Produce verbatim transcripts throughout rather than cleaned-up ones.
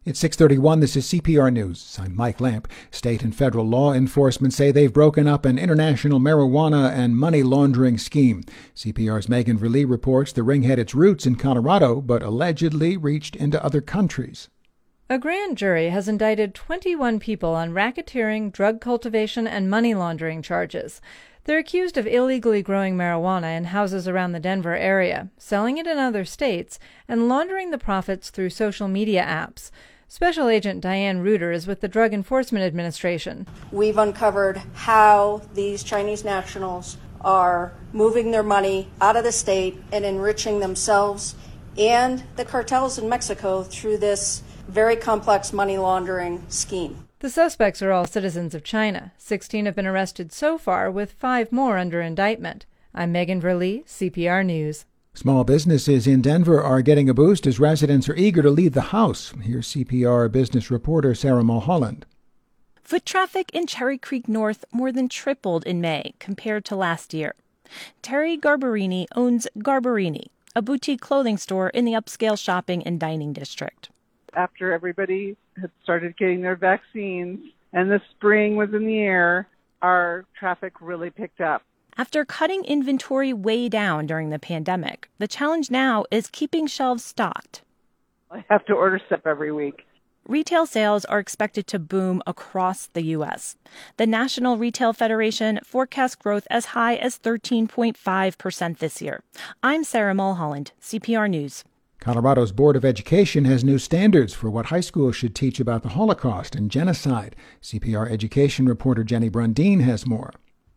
It's six thirty-one. This is C P R News. I'm Mike Lamp. State and federal law enforcement say they've broken up an international marijuana and money laundering scheme. C P R's Megan Verlee reports the ring had its roots in Colorado, but allegedly reached into other countries. A grand jury has indicted twenty-one people on racketeering, drug cultivation, and money laundering charges. They're accused of illegally growing marijuana in houses around the Denver area, selling it in other states, and laundering the profits through social media apps. Special Agent Diane Reuter is with the Drug Enforcement Administration. We've uncovered how these Chinese nationals are moving their money out of the state and enriching themselves and the cartels in Mexico through this very complex money laundering scheme. The suspects are all citizens of China. Sixteen have been arrested so far, with five more under indictment. I'm Megan Verlee, C P R News. Small businesses in Denver are getting a boost as residents are eager to leave the house. Here's C P R business reporter Sarah Mulholland. Foot traffic in Cherry Creek North more than tripled in May compared to last year. Terry Garbarini owns Garbarini, a boutique clothing store in the upscale shopping and dining district. After everybody had started getting their vaccines and the spring was in the air, our traffic really picked up. After cutting inventory way down during the pandemic, the challenge now is keeping shelves stocked. I have to order stuff every week. Retail sales are expected to boom across the U S. The National Retail Federation forecasts growth as high as thirteen point five percent this year. I'm Sarah Mulholland, C P R News. Colorado's Board of Education has new standards for what high schools should teach about the Holocaust and genocide. C P R education reporter Jenny Brundeen has more.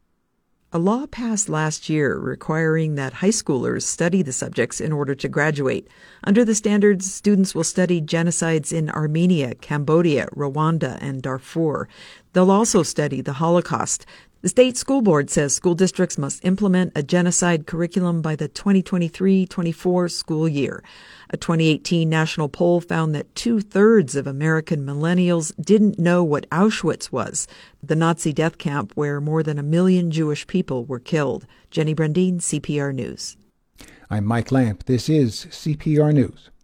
A law passed last year requiring that high schoolers study the subjects in order to graduate. Under the standards, students will study genocides in Armenia, Cambodia, Rwanda, and Darfur. They'll also study the Holocaust. The state school board says school districts must implement a genocide curriculum by the twenty twenty-three twenty-four school year. A twenty eighteen national poll found that two-thirds of American millennials didn't know what Auschwitz was, the Nazi death camp where more than a million Jewish people were killed. Jenny Brundeen, C P R News. I'm Mike Lamp. This is C P R News.